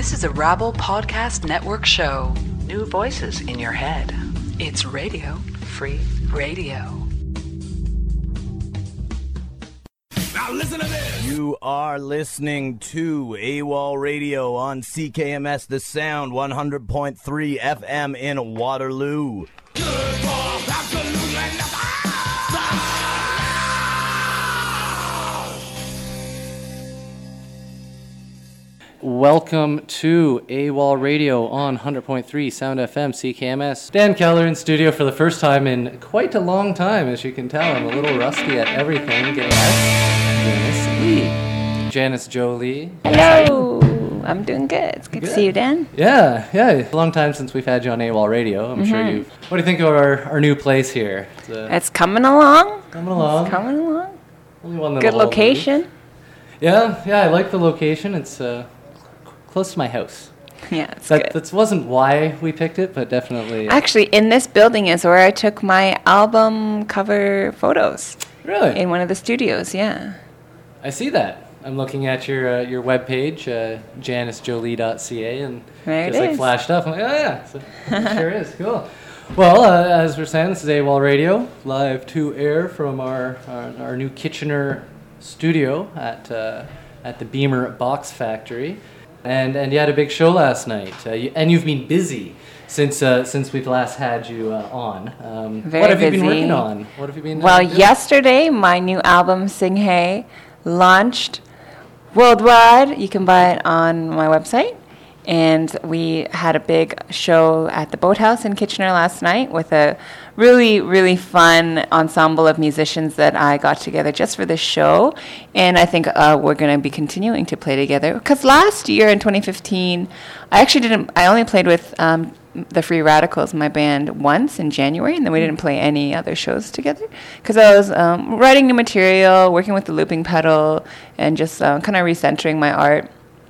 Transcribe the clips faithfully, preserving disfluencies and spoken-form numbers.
This is a Rabble Podcast Network show. New voices in your head. It's Radio Free Radio. Now listen to this. You are listening to AWOL Radio on C K M S The Sound, one hundred point three F M in Waterloo. Good for absolutely nothing. Welcome to AWOL Radio on one hundred point three Sound F M, C K M S. Dan Keller in studio for the first time in quite a long time, as you can tell. I'm a little rusty at everything. Getting out. Janice Lee. Janice Jolie. Hello. I'm doing good. It's good, good to see you, Dan. Yeah, yeah. A long time since we've had you on AWOL Radio. I'm mm-hmm. sure you've... What do you think of our, our new place here? It's, uh, it's coming along. Coming along. It's coming along. Only one good location. Move. Yeah, yeah. I like the location. It's... Uh, close to my house. Yeah, it's that, good. That wasn't why we picked it, but definitely... Actually, in this building is where I took my album cover photos. Really? In one of the studios, yeah. I see that. I'm looking at your uh, your webpage, uh, janice jolie dot c a, and there just it like is. flashed up. I'm like, oh yeah, so it sure is. Cool. Well, uh, as we're saying, this is AWOL Radio, live to air from our, our, our new Kitchener studio at, uh, at the Beamer Box Factory. And and you had a big show last night, uh, you, and you've been busy since uh, since we've last had you uh, on. Um, Very what have busy. you been working on? What have you been? Well, uh, doing? yesterday my new album Sing Hey launched worldwide. You can buy it on my website, and we had a big show at the Boathouse in Kitchener last night with a really, really fun ensemble of musicians that I got together just for this show. And I think uh, we're going to be continuing to play together. Because last year in twenty fifteen, I actually didn't, I only played with um, the Free Radicals, my band, once in January. And then we didn't play any other shows together. Because I was um, writing new material, working with the looping pedal, and just uh, kind of recentering my art.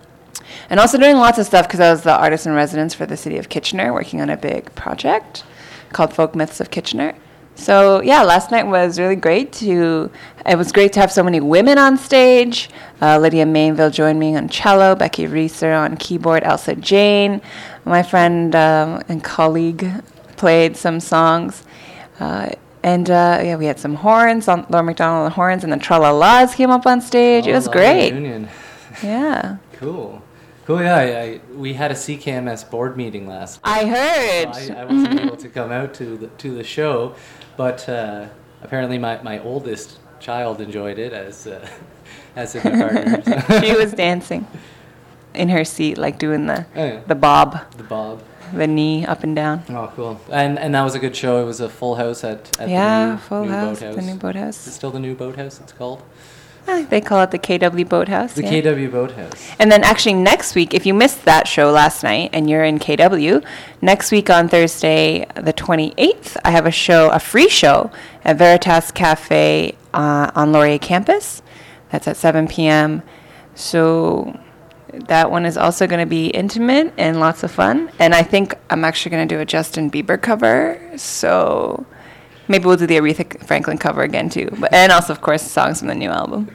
And also doing lots of stuff because I was the artist in residence for the city of Kitchener, working on a big project called Folk Myths of Kitchener. So yeah, last night was really great to, it was great to have so many women on stage. Uh, Lydia Mainville joined me on cello, Becky Reeser on keyboard, Elsa Jane, my friend um, and colleague played some songs. Uh, and uh, yeah, we had some horns, on Laura McDonald on horns, and then Tra-La-Las came up on stage. It was great. Union. Yeah. Cool. Cool, yeah. I, I, we had a C K M S board meeting last I heard. So I, I wasn't able to come out to the to the show, but uh, apparently my, my oldest child enjoyed it, as uh, as did my partner. So. She was dancing in her seat, like doing the oh, yeah. the bob, the bob, the knee up and down. Oh, cool! And and that was a good show. It was a full house at, at yeah, the new, full new house, boathouse. the new boathouse. Is it still the new boathouse? It's called. I think they call it the K W Boathouse. The yeah. K W Boathouse. And then actually next week, if you missed that show last night and you're in K W, next week on Thursday the twenty-eighth, I have a show, a free show at Veritas Cafe uh, on Laurier campus. That's at seven p.m. So that one is also going to be intimate and lots of fun. And I think I'm actually going to do a Justin Bieber cover. So maybe we'll do the Aretha Franklin cover again, too. But, and also, of course, songs from the new album.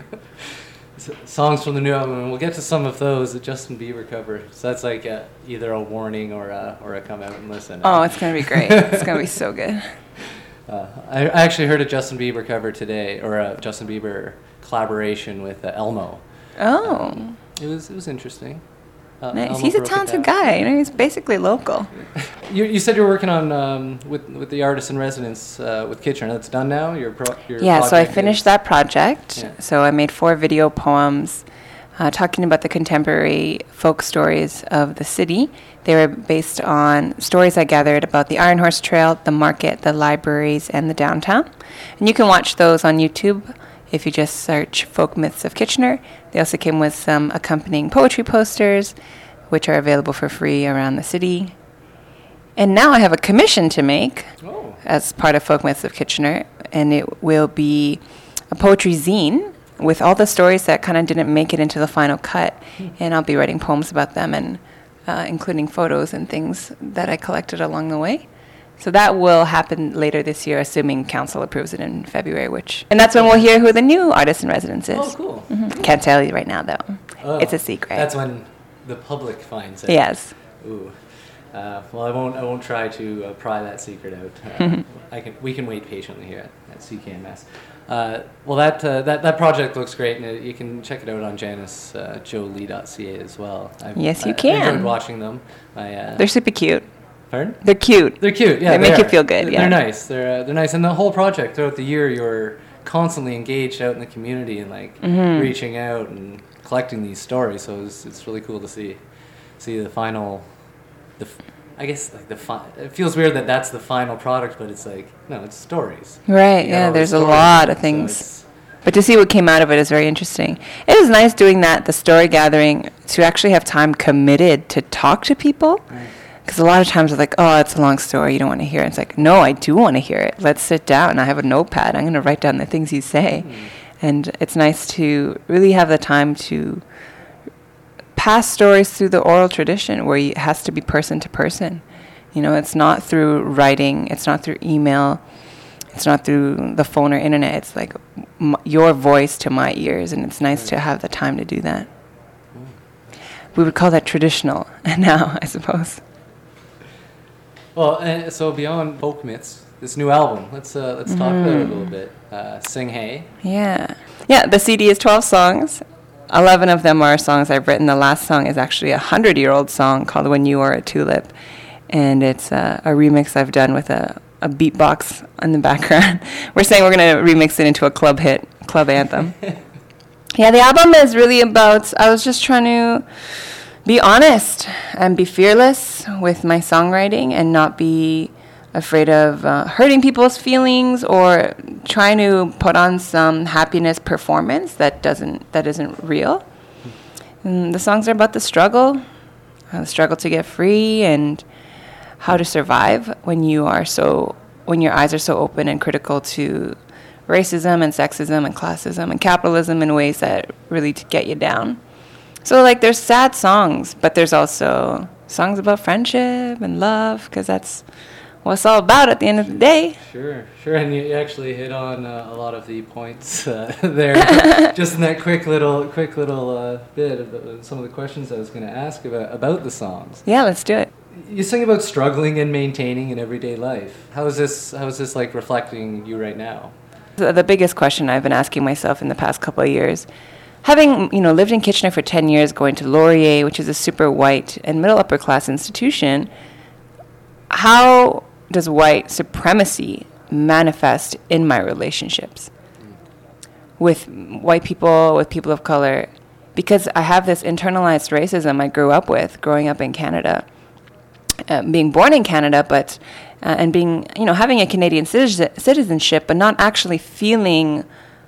Songs from the new album, and we'll get to some of those, the Justin Bieber cover. So that's like a, either a warning or a, or a come out and listen. Oh, it's going to be great. It's going to be so good. Uh, I, I actually heard a Justin Bieber cover today, or a Justin Bieber collaboration with uh, Elmo. Oh. Um, it was it was interesting. Uh, Nice. Elmo He's a broke it talented down. guy. You know, he's basically local. You, you said you were working on um, with with the artist in residence uh, with Kitchener. That's done now. Your pro, your Yeah, so I project finished is- that project. Yeah. So I made four video poems uh, talking about the contemporary folk stories of the city. They were based on stories I gathered about the Iron Horse Trail, the market, the libraries, and the downtown. And you can watch those on YouTube if you just search Folk Myths of Kitchener. They also came with some accompanying poetry posters, which are available for free around the city. And now I have a commission to make Oh. as part of Folk Myths of Kitchener, and it will be a poetry zine with all the stories that kind of didn't make it into the final cut. And I'll be writing poems about them, and uh, including photos and things that I collected along the way. So that will happen later this year, assuming council approves it in February, which... And that's when we'll hear who the new artist in residence is. Oh, cool. Mhm. Can't tell you right now, though. Oh, It's a secret. That's when the public finds out. Yes. Ooh. Uh, well, I won't. I won't try to uh, pry that secret out. Uh, I can. We can wait patiently here at, at C K M S. Uh, well, that, uh, that that project looks great, and it, you can check it out on Janice uh, Jolie dot C A as well. I've, Yes, you I, can. I enjoyed watching them. I, uh, They're super cute. pardon? They're cute. They're cute. Yeah, They make are. you feel good, They're yeah. nice. They're uh, they're nice, and the whole project throughout the year, you're constantly engaged out in the community and like Mm-hmm. reaching out and collecting these stories. So it's it's really cool to see see the final. The f- I guess like the fi- it feels weird that that's the final product, but it's like no, it's stories. Right, You got yeah, all there's these a stories lot in of it, so things. it's- But to see what came out of it is very interesting. It was nice doing that, the story gathering, to actually have time committed to talk to people. Because a lot of times it's like, oh, it's a long story, you don't want to hear it. It's like, no, I do want to hear it. Let's sit down. I have a notepad. I'm going to write down the things you say. And it's nice to really have the time to pass stories through the oral tradition where you, it has to be person to person. You know, it's not through writing. It's not through email. It's not through the phone or internet. It's like m- your voice to my ears, and it's nice to have the time to do that. We would call that traditional now, I suppose. Well, uh, so beyond folk myths, this new album. Let's uh, let's talk about it a little bit. Uh, Sing Hey. Yeah. Yeah, the C D is twelve songs. eleven of them are songs I've written. The last song is actually a hundred-year-old song called When You Are a Tulip. And it's uh, a remix I've done with a, a beatbox in the background. We're saying we're going to remix it into a club hit, club anthem. Yeah, the album is really about, I was just trying to be honest and be fearless with my songwriting and not be afraid of uh, hurting people's feelings or trying to put on some happiness performance that doesn't, that isn't real. And the songs are about the struggle, uh, the struggle to get free and how to survive when you are so, when your eyes are so open and critical to racism and sexism and classism and capitalism in ways that really t- get you down. So, like, there's sad songs, but there's also songs about friendship and love, because that's what it's all about at the end of the day. Sure, sure, and you actually hit on uh, a lot of the points uh, there, just in that quick little, quick little uh, bit of the, some of the questions I was going to ask about about the songs. Yeah, let's do it. You sing about struggling and maintaining in everyday life. How is this? How is this like reflecting you right now? The, the biggest question I've been asking myself in the past couple of years, having, you know, lived in Kitchener for ten years, going to Laurier, which is a super white and middle upper class institution, how does white supremacy manifest in my relationships with white people, with people of color? Because I have this internalized racism I grew up with, growing up in Canada, uh, being born in Canada, but uh, and being, you know, having a Canadian citizen- citizenship, but not actually feeling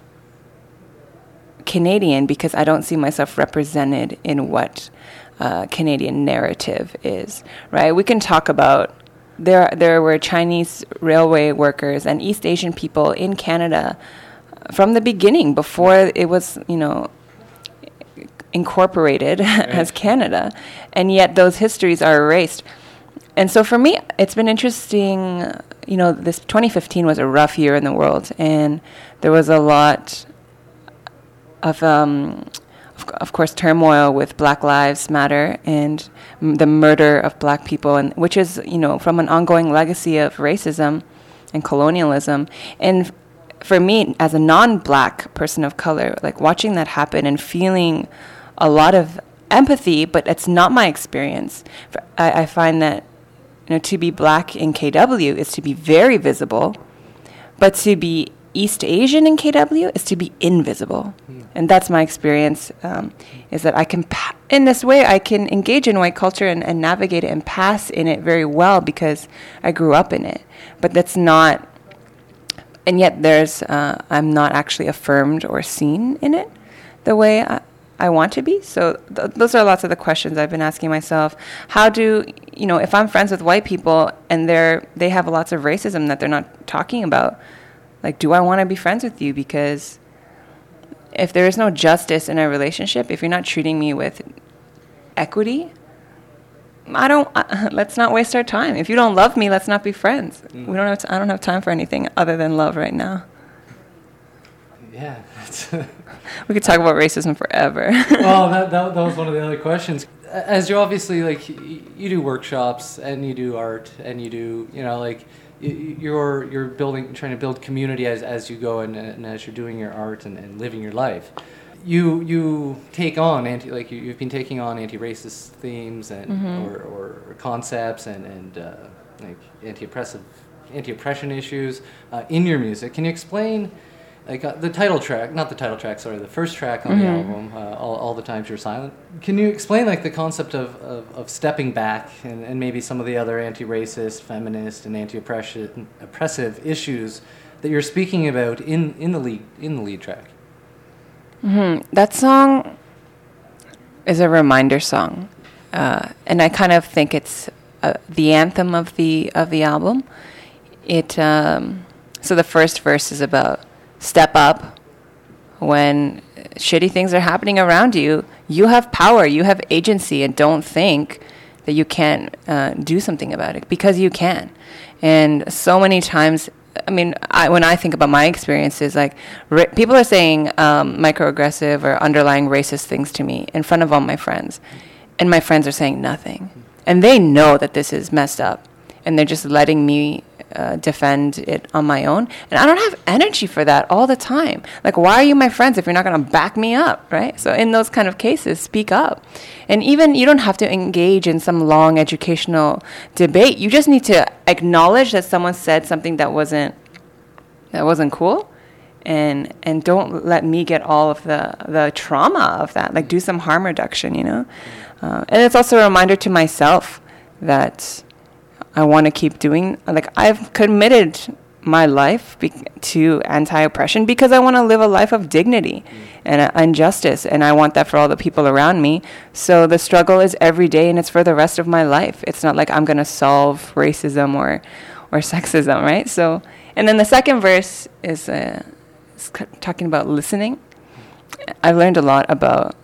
Canadian because I don't see myself represented in what uh, Canadian narrative is, right? We can talk about there there were Chinese railway workers and East Asian people in Canada from the beginning, before it was, you know, incorporated as Canada, and yet those histories are erased. And so for me, it's been interesting, you know, this twenty fifteen was a rough year in the world, and there was a lot of, um, of, of course, turmoil with Black Lives Matter and m- the murder of black people, and which is, you know, from an ongoing legacy of racism and colonialism. And f- for me, as a non-black person of color, like watching that happen and feeling a lot of empathy, but it's not my experience. For, I, I find that, you know, to be black in K W is to be very visible, but to be East Asian in K W is to be invisible. Mm. And that's my experience, um, is that I can, pa- in this way, I can engage in white culture and, and navigate it and pass in it very well because I grew up in it. But that's not, and yet there's, uh, I'm not actually affirmed or seen in it the way I, I want to be. So th- those are lots of the questions I've been asking myself. How do, you know, if I'm friends with white people and they're, they have lots of racism that they're not talking about, like, do I want to be friends with you? Because if there is no justice in a relationship, if you're not treating me with equity, I don't, uh, let's not waste our time. If you don't love me, let's not be friends. Mm. We don't have, t- I don't have time for anything other than love right now. Yeah. That's We could talk about racism forever. well, that, that that was one of the other questions. As you obviously like, y- you do workshops and you do art and you do, you know, like y- you're you're building, trying to build community as, as you go and, and as you're doing your art and, and living your life. You you take on anti like you, you've been taking on anti-racist themes and Mm-hmm. or, or concepts and and uh, like anti-oppressive anti-oppression issues uh, in your music. Can you explain? Like uh, the title track, not the title track, sorry, the first track on the Mm-hmm. album, uh, all, all the Times You're Silent. Can you explain like the concept of, of, of stepping back and, and maybe some of the other anti-racist, feminist, and anti-oppressive oppressive issues that you're speaking about in, in the lead in the lead track? Mm-hmm. That song is a reminder song, uh, and I kind of think it's uh, the anthem of the of the album. It um, so the first verse is about step up when shitty things are happening around you. You have power, you have agency, and don't think that you can't uh, do something about it, because you can. And so many times, I mean, I, when I think about my experiences, like ra- people are saying um, microaggressive or underlying racist things to me in front of all my friends, and my friends are saying nothing, and they know that this is messed up, and they're just letting me uh, defend it on my own. And I don't have energy for that all the time. Like, why are you my friends if you're not going to back me up, right? So in those kind of cases, speak up. And even you don't have to engage in some long educational debate. You just need to acknowledge that someone said something that wasn't that wasn't cool, and and don't let me get all of the the trauma of that. Like, do some harm reduction, you know. Uh, and it's also a reminder to myself that I want to keep doing, like, I've committed my life be- to anti-oppression because I want to live a life of dignity mm. and, uh, and justice, and I want that for all the people around me. So the struggle is every day, and it's for the rest of my life. It's not like I'm going to solve racism or, or sexism, right? So, and then the second verse is, uh, is c- talking about listening. I've learned a lot about,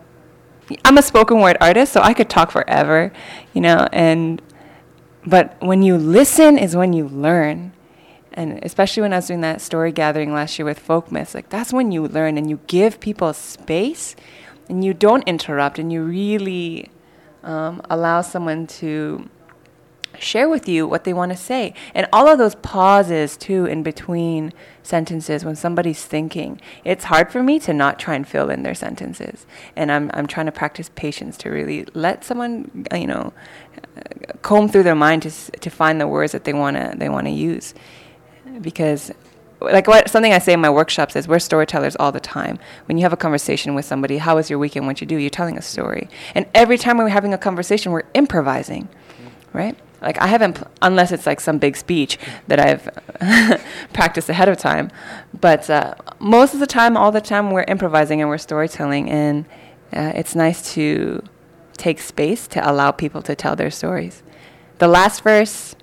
I'm a spoken word artist, so I could talk forever, you know, and but when you listen is when you learn. And especially when I was doing that story gathering last year with Folk Myths, like, that's when you learn, and you give people space, and you don't interrupt, and you really um, allow someone to share with you what they want to say. And all of those pauses, too, in between sentences when somebody's thinking, it's hard for me to not try and fill in their sentences. And I'm I'm trying to practice patience to really let someone, you know, comb through their mind to s- to find the words that they want to they want to use. Because, like, what something I say in my workshops is, we're storytellers all the time. When you have a conversation with somebody, how was your weekend, what you do, you're telling a story. And every time we're having a conversation, we're improvising, right? Like, I haven't, pl- unless it's like some big speech that I've practiced ahead of time. But uh, most of the time, all the time, we're improvising and we're storytelling. And uh, it's nice to take space to allow people to tell their stories. The last verse,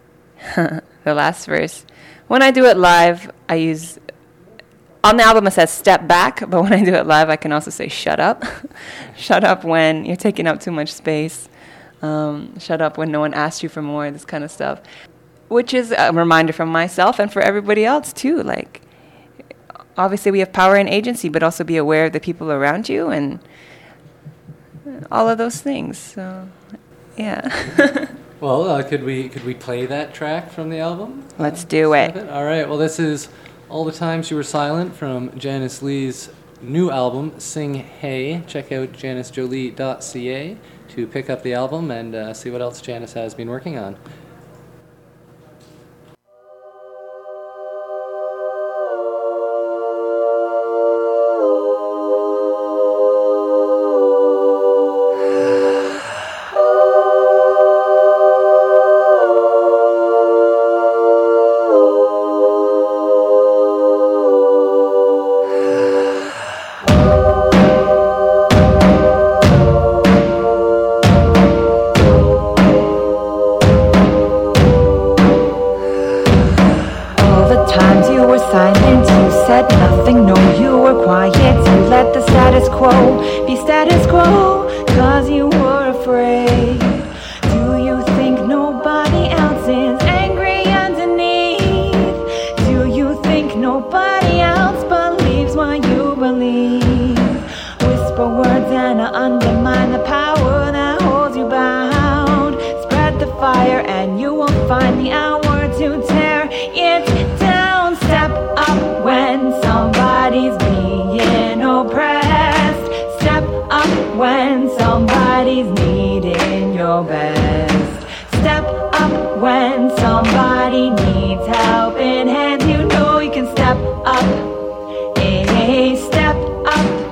the last verse, when I do it live, I use, on the album it says step back, but when I do it live, I can also say shut up. Shut up when you're taking up too much space. Um, shut up when no one asks you for more, this kind of stuff. Which is a reminder from myself and for everybody else too. Like, obviously we have power and agency, but also be aware of the people around you and all of those things. So, yeah. Well, uh, could we could we play that track from the album? Let's do it. All right. Well, this is All the Times You Were Silent from Janice Lee's new album, Sing Hey. Check out janice jolie dot c a to pick up the album and uh, see what else Janice has been working on. Nobody else believes find the power that holds you bound. Spread the fire and you will find the hour to tear it down. Step up when somebody's being oppressed. Step up when somebody's needing your best. Step up when somebody needs helping hands. You know you can step up. Hey, step up.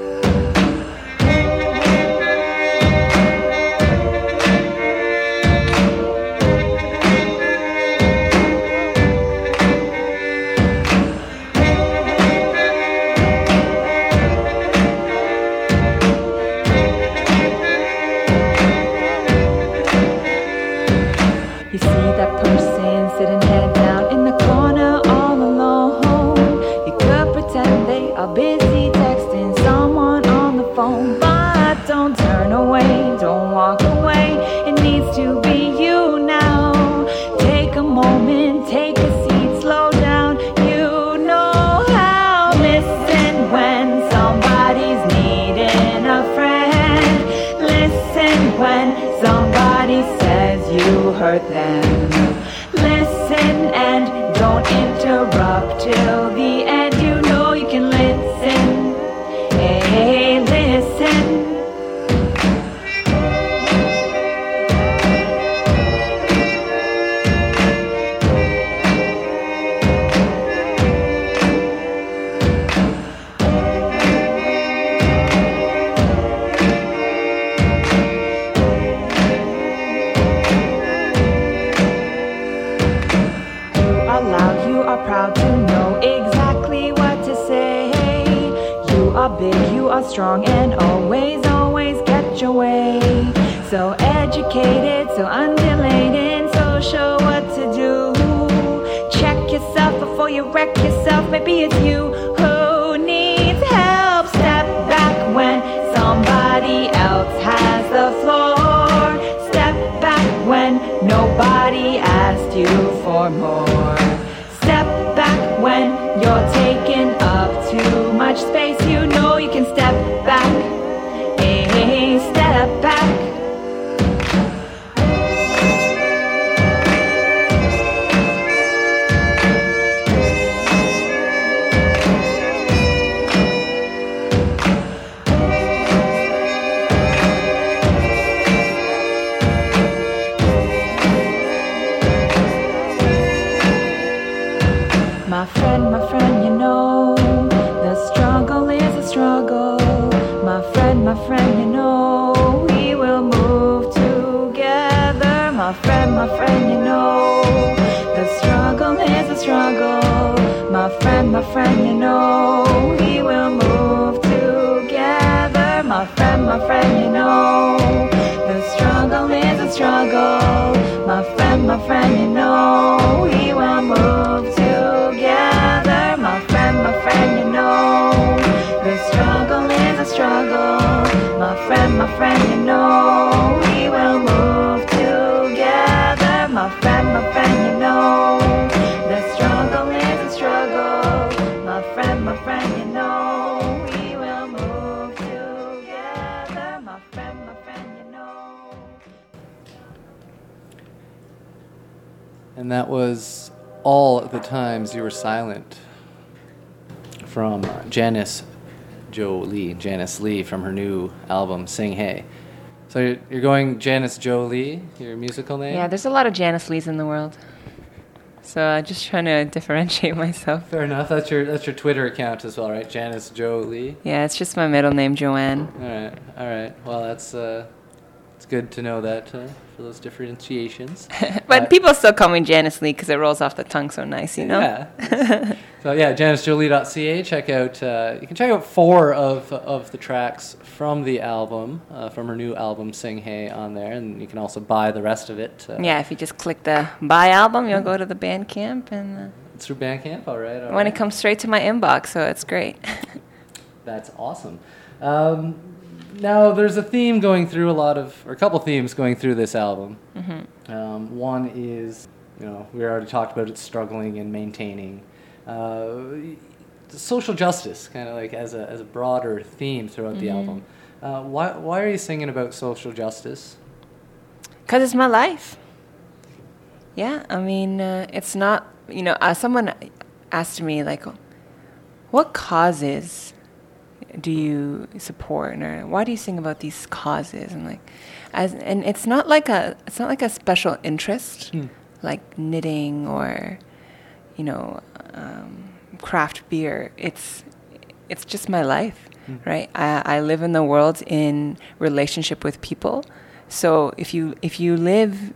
Busy texting someone on the phone, but don't turn away, don't walk away. It needs to be you now. Take a moment, take a seat, slow down. You know how. Listen when somebody's needing a friend. Listen when somebody says you hurt them. Listen and don't interrupt till the end. You know you can listen. Hey, listen. You are loud, you are proud to know exactly what to say. You are big, you are strong, and always, always get your way. So educated, so undulating, so sure what to do. Check yourself before you wreck yourself. Maybe it's you who needs help. Step back when somebody else has the floor. Step back when nobody asked you for more. Step back when you're taking up too much space. You know you can step back. Hey, step back. My friend, my friend, you know, the struggle is a struggle. My friend, my friend, you know, we will move together. My friend, my friend, you know, the struggle is a struggle. My friend, my friend, you know, we will move together. My friend, my friend, you know, the struggle is a struggle. My friend, my friend, you know, we will move together. My friend, my friend, you know, the struggle is a struggle. My friend, my friend, you know, we will move together. My friend, my friend, you know, the struggle is a struggle. My friend, my friend, you know, we will move together. My friend, my friend, you know. And that was All the Times You Were Silent from Janice Jolie, Janice Lee, from her new album Sing Hey. So you're, you're going Janice Jolie, your musical name? Yeah, there's a lot of Janice Lees in the world. So I'm uh, just trying to differentiate myself. Fair enough. That's your that's your Twitter account as well, right? Janice Jolie. Yeah, it's just my middle name, Joanne. All right, all right. Well, that's uh, it's good to know that uh, for those differentiations. But uh, people still call me Janice Lee because it rolls off the tongue so nice, you know? Yeah. So yeah, janice jolie dot c a. Check out. Uh, you can check out four of of the tracks from the album, uh, from her new album Sing Hey, on there, and you can also buy the rest of it. Uh, Yeah, if you just click the buy album, you'll go to the Bandcamp, and uh, It's through Bandcamp, all right. All when right. it comes straight to my inbox, so it's great. That's awesome. Um, now, there's a theme going through a lot of, or a couple themes going through this album. Mm-hmm. Um, one is, you know, we already talked about it, struggling and maintaining. Uh, social justice, kind of like as a as a broader theme throughout the Mm-hmm. album. Uh, why why are you singing about social justice? Because it's my life. Yeah, I mean, uh, it's not, you know, uh, someone asked me, like, what causes do you support, or why do you sing about these causes? And like, as and it's not like a it's not like a special interest, Hmm. like knitting or, you know, um, craft beer. It's it's just my life, Hmm. right? I, I live in the world in relationship with people. So if you if you live,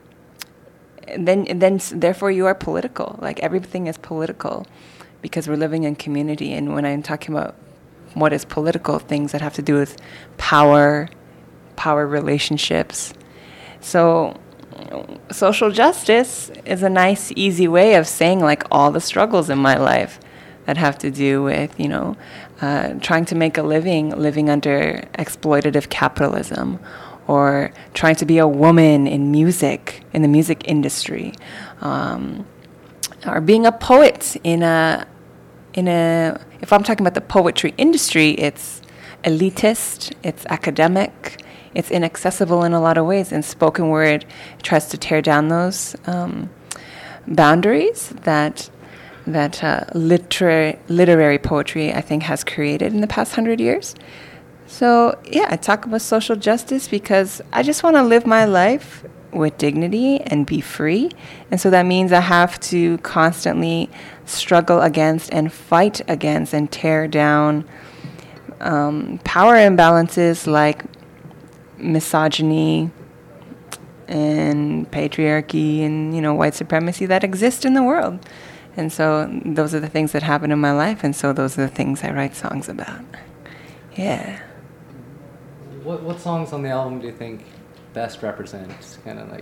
then then s- therefore you are political. Like everything is political, because we're living in community. And when I'm talking about what is political, things that have to do with power, power relationships. So social justice is a nice, easy way of saying like all the struggles in my life that have to do with, you know, uh, trying to make a living, living under exploitative capitalism, or trying to be a woman in music, in the music industry, um, or being a poet in a, in a, if I'm talking about the poetry industry, it's elitist, it's academic, it's inaccessible in a lot of ways, and spoken word tries to tear down those um, boundaries that that uh, literary literary poetry, I think, has created in the past hundred years. So yeah, I talk about social justice because I just want to live my life with dignity and be free, and so that means I have to constantly struggle against and fight against and tear down um, power imbalances like misogyny and patriarchy and, you know, white supremacy that exist in the world. And so those are the things that happen in my life, and so those are the things I write songs about. Yeah. What what songs on the album do you think best represent kind of like?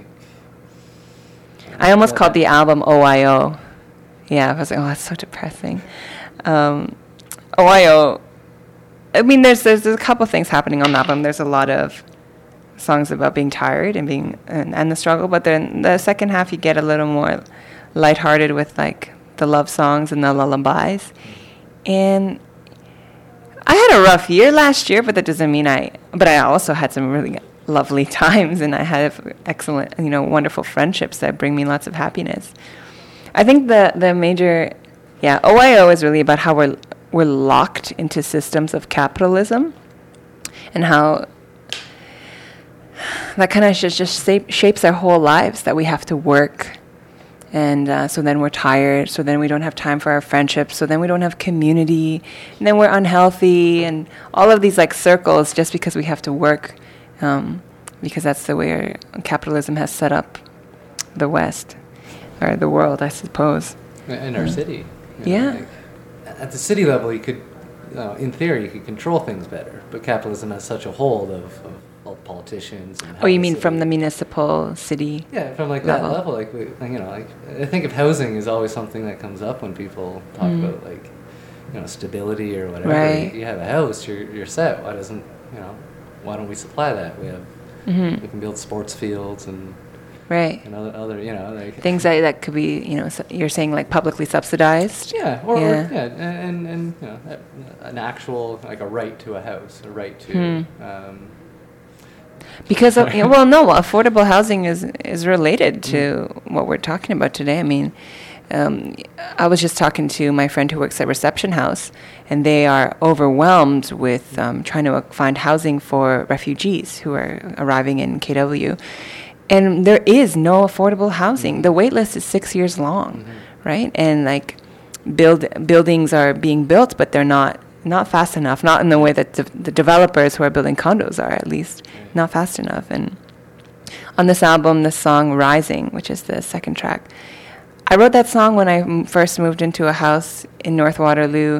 I almost called the album O I O. Yeah, I was like, oh, that's so depressing. Um, O I O, I mean, there's, there's there's a couple things happening on the album. There's a lot of songs about being tired and being and, and the struggle, but then the second half you get a little more lighthearted with like the love songs and the lullabies. And I had a rough year last year, but that doesn't mean I. But I also had some really lovely times, and I have excellent, you know, wonderful friendships that bring me lots of happiness. I think the the major, yeah, O I O is really about how we're we're locked into systems of capitalism, and how that kind of just just shape, shapes our whole lives. That we have to work, and uh, so then we're tired. So then we don't have time for our friendships. So then we don't have community, and then we're unhealthy, and all of these like circles just because we have to work, um, because that's the way our capitalism has set up the West. Or the world, I suppose. In our Mm. city. You know, Yeah. like, at the city level, you could, uh, in theory, you could control things better. But capitalism has such a hold of, of all politicians. And how Oh, you the mean city- from the municipal city? Yeah, from like level. that level. Like, we, like, you know, like I think of housing is always something that comes up when people talk Mm. about like, you know, stability or whatever. Right. You have a house, you're you're set. Why doesn't you know? Why don't we supply that? We have Mm-hmm. we can build sports fields and Right. and other, other you know like Things that, that could be, you know, su- you're saying like publicly subsidized? Yeah, or, Yeah. or yeah, and, and and you know, a- an actual like a right to a house, a right to. Hmm. Um, Because, of, you know, well, no, affordable housing is is related to what we're talking about today. I mean, um, I was just talking to my friend who works at Reception House, and they are overwhelmed with um, trying to find housing for refugees who are arriving in K W. And there is no affordable housing. The wait list is six years long, Mm-hmm. right? And like, build buildings are being built, but they're not not fast enough. Not in the way that de- the developers who are building condos are, at least, not fast enough. And on this album, the song "Rising," which is the second track, I wrote that song when I m- first moved into a house in North Waterloo,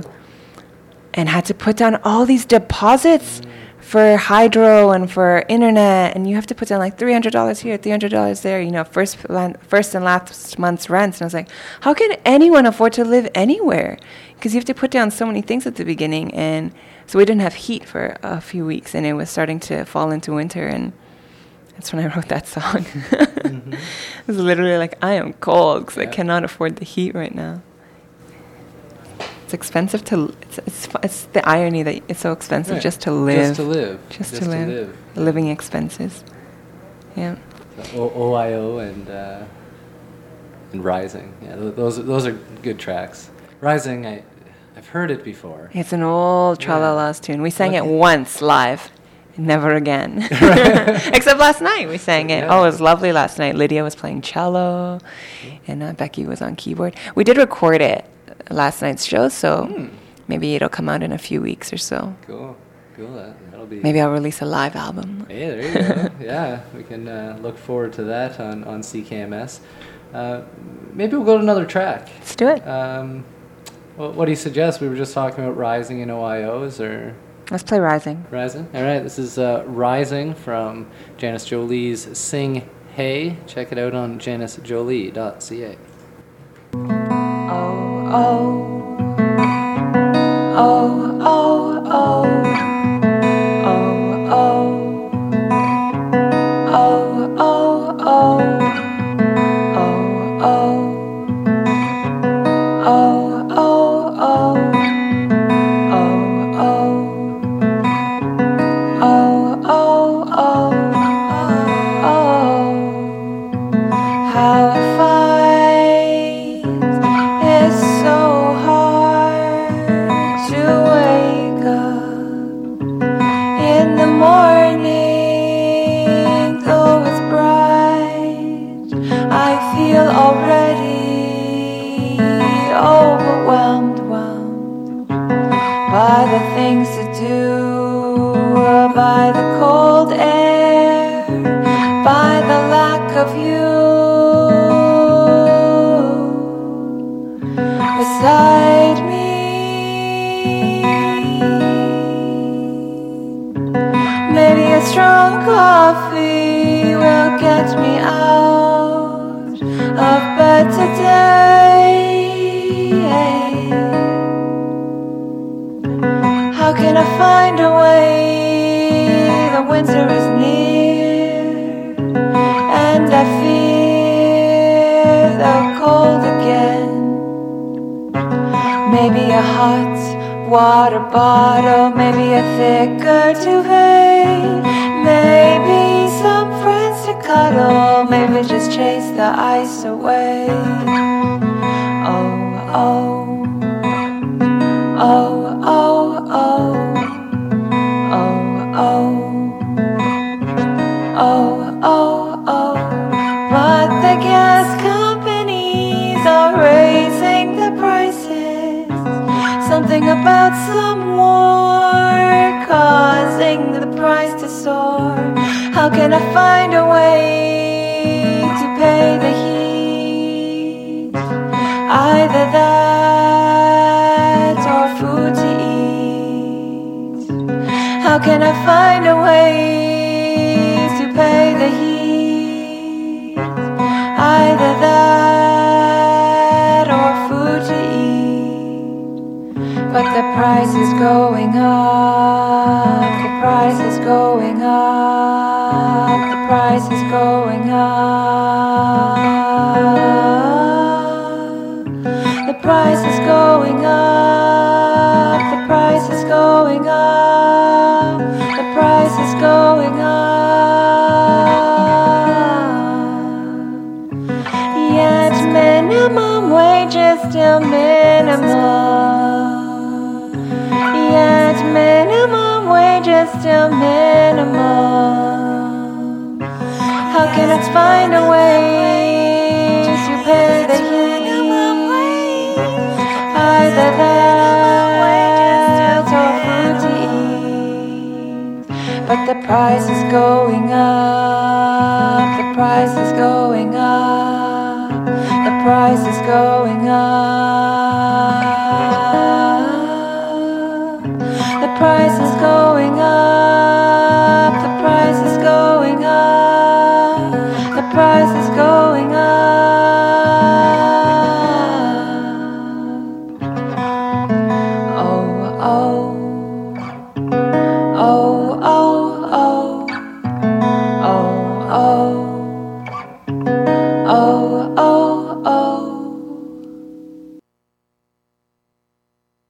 and had to put down all these deposits for hydro and for internet, and you have to put down like three hundred dollars here, three hundred dollars there, you know, first lan- first and last month's rents. And I was like, how can anyone afford to live anywhere? Because you have to put down so many things at the beginning. And so we didn't have heat for a few weeks, and it was starting to fall into winter, and that's when I wrote that song. Mm-hmm. It was literally like, I am cold because I Yeah. cannot afford the heat right now. It's expensive to. It's, it's it's the irony that it's so expensive Right. just to live. Just to live. Just, Just to, to live. live. Living expenses. Yeah. O- OIO and uh, and Rising. Yeah, th- those those are good tracks. Rising, I I've heard it before. It's an old Tra La La's tune. We sang it Okay. once live, never again. Except last night we sang it. Yeah. Oh, it was lovely last night. Lydia was playing cello, and uh, Becky was on keyboard. We did record it last night's show, so Hmm. maybe it'll come out in a few weeks or so. Cool, cool. That, that'll be. Maybe I'll release a live album. Hey, there you go. Yeah, we can uh, look forward to that on on C K M S. Uh, maybe we'll go to another track. Let's do it. Um, what, what do you suggest? We were just talking about Rising and O I Os, or Let's play Rising. Rising. All right, this is uh, Rising from Janice Jolie's Sing Hey. Check it out on janice jolie dot c a. Oh, oh. Oh, oh, oh. Oh, oh. Oh, oh, oh. Oh, oh. Oh, oh, oh. Oh, oh. Oh, oh, oh. Oh. How I find it's so hard to wake up in the morning, though it's bright. I feel already overwhelmed, whelmed by the things to do, by the cold air, by the lack of you beside me. Maybe a strong coffee will get me out of bed today. How can I find a way? The winter is near, and I fear the cold again. Maybe a hot water bottle, maybe a thicker duvet, maybe some friends to cuddle, maybe just chase the ice away. Oh, oh. Oh, oh, oh. Oh, oh. Oh, oh, oh. But the gas companies are raising the prices. Something about some war causing the price to soar. How can I find a way to pay the heat? Either that or food to eat. How can I find a way to pay the heat? Either that or food to eat. But the price is going up. The price is going up. The price is going up. The price is going up. The price is going up. The price is going up. Yet minimum wage is still minimum. Yet minimum wage is still minimum. How can I find a way to pay the heat? Either that or food to eat. But the price is going up. The price is going up. The price is going up. The price is going up. The price is going up. The price is going up. Oh, oh. Oh, oh, oh. Oh, oh. Oh, oh, oh.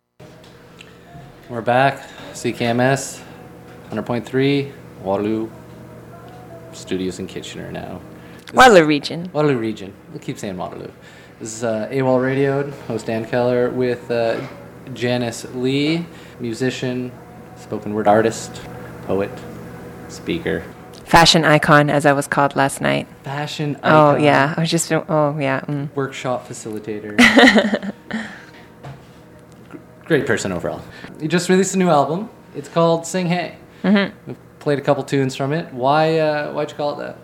back. C K M S, one hundred point three, Waterloo. Studios in Kitchener now. This Waterloo region. Waterloo region. We'll keep saying Waterloo. This is uh, AWOL Radio, host Dan Keller with uh, Janice Lee, musician, spoken word artist, poet, speaker. Fashion icon, as I was called last night. Fashion Oh, icon. yeah. I was just, oh, yeah. Mm. Workshop facilitator. G- Great person overall. He just released a new album. It's called Sing Hey. Mm-hmm. We've played a couple tunes from it. Why, uh, why'd you call it that?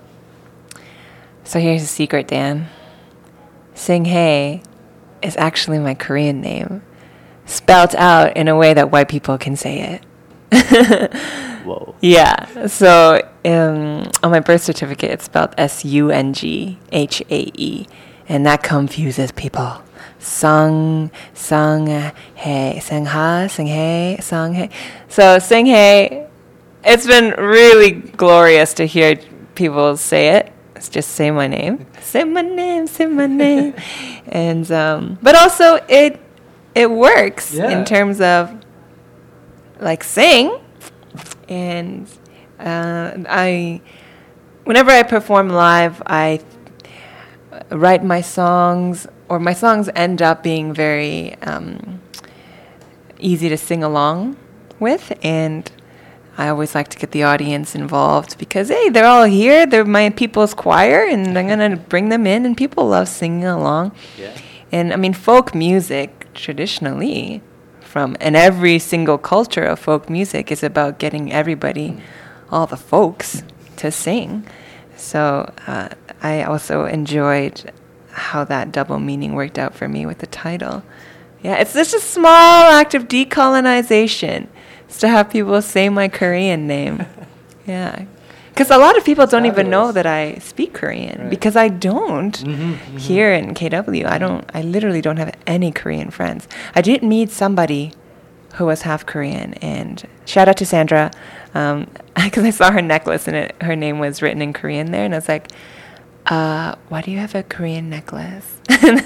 So here's a secret, Dan. Sing Hey is actually my Korean name, spelt out in a way that white people can say it. Whoa. Yeah. So um, on my birth certificate, it's spelled S U N G H A E, and that confuses people. Sung, sung, hey, sing ha, sing hey, sung hey. So Sing Hey, it's been really glorious to hear people say it. It's just say my name, say my name, say my name, and um, but also it it works Yeah. in terms of like sing, and uh, I whenever I perform live, I write my songs, or my songs end up being very um, easy to sing along with, and I always like to get the audience involved because, hey, they're all here. They're my people's choir, and I'm going to bring them in, and people love singing along. Yeah. And, I mean, folk music, traditionally, from and every single culture of folk music is about getting everybody, all the folks, to sing. So uh, I also enjoyed how that double meaning worked out for me with the title. Yeah, it's just a small act of decolonization. To have people say my Korean name. Yeah. Because a lot of people don't even know Fabulous. that I speak Korean, Right. because I don't Mm-hmm, mm-hmm. here in K W. I don't, I literally don't have any Korean friends. I did meet somebody who was half Korean, and shout out to Sandra, um, because I saw her necklace and it, her name was written in Korean there, and I was like, uh, why do you have a Korean necklace?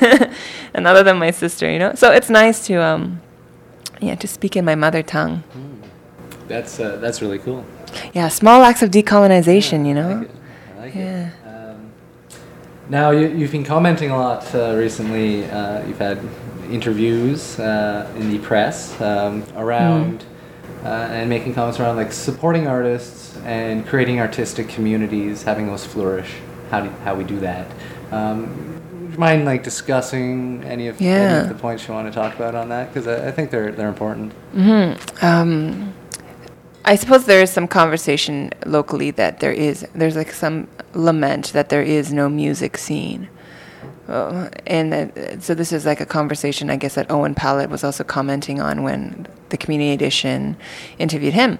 And other than my sister, you know? So it's nice to, um, yeah, to speak in my mother tongue. That's uh, that's really cool. Yeah, small acts of decolonization, you I know? like it. I like Yeah. it. Um, now, you, you've been commenting a lot uh, recently. Uh, you've had interviews uh, in the press um, around uh, and making comments around like supporting artists and creating artistic communities, having those flourish. How do how we do that? Um, would you mind like discussing any of, any Yeah. of the points you want to talk about on that? Because I, I think they're they're important. Mm-hmm. Um, I suppose there is some conversation locally that there is, there's like some lament that there is no music scene. Uh, and uh, so this is like a conversation, I guess, that Owen Pallett was also commenting on when the Community Edition interviewed him.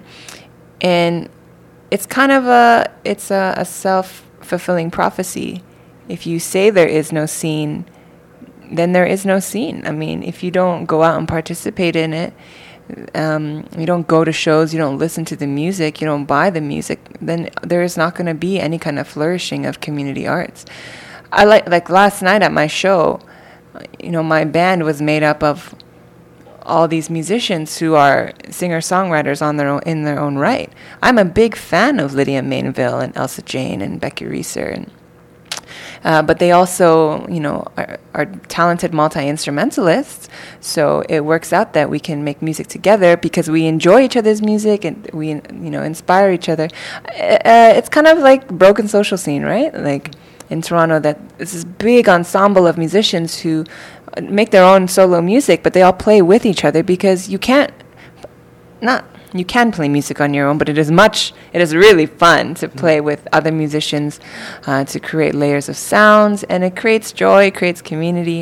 And it's kind of a, it's a, a self-fulfilling prophecy. If you say there is no scene, then there is no scene. I mean, if you don't go out and participate in it, um, you don't go to shows, you don't listen to the music, you don't buy the music, then there is not going to be any kind of flourishing of community arts. I like like last night at my show, you know, my band was made up of all these musicians who are singer-songwriters on their own, in their own right. I'm a big fan of Lydia Mainville and Elsa Jane and Becky Reeser, and Uh, but they also, you know, are, are talented multi-instrumentalists. So it works out that we can make music together because we enjoy each other's music and we, you know, inspire each other. Uh, it's kind of like broken social scene, right? Like in Toronto, that it's this big ensemble of musicians who make their own solo music, but they all play with each other because you can't, not. You can play music on your own, but it is much, it is really fun to play with other musicians, uh, to create layers of sounds, and it creates joy, it creates community.